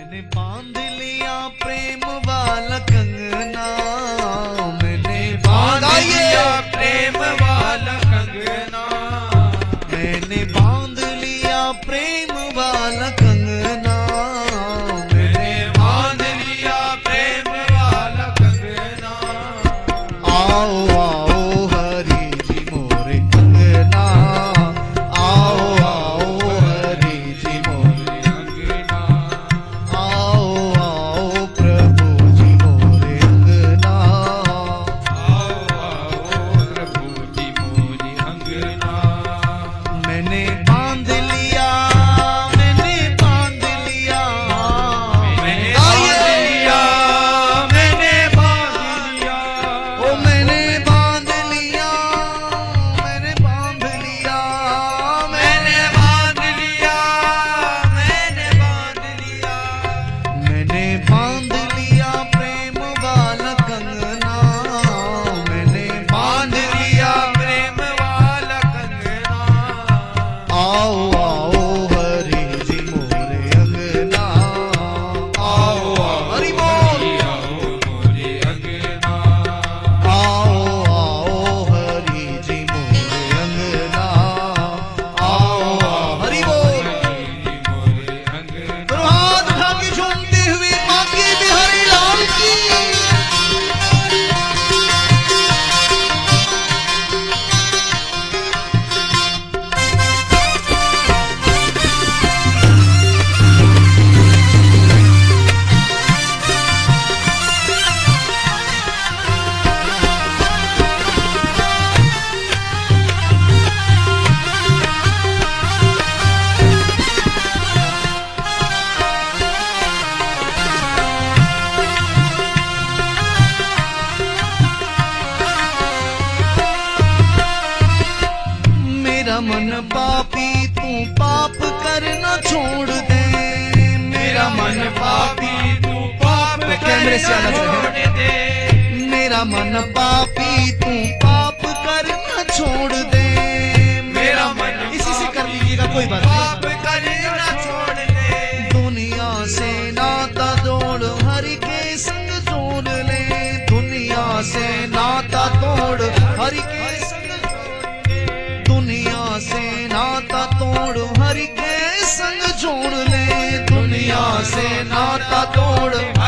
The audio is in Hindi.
मैंने बांध लिया प्रेम वाला कंगना, मैंने बांध लिया प्रेम वाला कंगना, मैंने बांध लिया प्रेम वाला कंगना, मैंने बांध लिया प्रेम वाला कंगना। आओ आओ हरि जी मोरे अंगना, आओ आओ हरि जी मोरे अंगना, आओ आओ प्रभु जी मोरे अंगना, आओ आओ प्रभु जी मोरी अंगना। मैंने बांध लिया, मैंने बांध लिया, मैंने बांध लिया, मैंने बांध लिया, ओ मैंने बांध लिया, मैंने बांध लिया, मैंने बांध लिया, मैंने बांध लिया, मैंने बांध लिया प्रेम वाला कंगना, मैंने बांध लिया प्रेम वाला कंगना। आओ आओ हरि जी मोरे अंगना, आओ हरि बोल, आओ मोरे अंगना, आओ आओ हरि जी मोरे अंगना, आओ आओ हरि बोल। मोरे अंगना। दोनों हाथ उठा के झूमते हुए बांके बिहारी लाल की। मेरा मन पापी तू पाप करना छोड़ दे, मेरा मन पापी तू पाप कैमरे से आना छोड़ चाहिए। दे। मेरा मन पापी तू पाप करना छोड़ दे, मेरा मन इसी से कर लीजिएगा, कोई बात पाप नहीं। करना छोड़ दे। दुनिया से नाता जोड़ हरि के संग जोड़ ले, दुनिया से नाता तोड़ हरि के संग जोड़ ले, दुनिया से नाता तोड़ हरि के संग जोड़ ले, दुनिया से नाता तोड़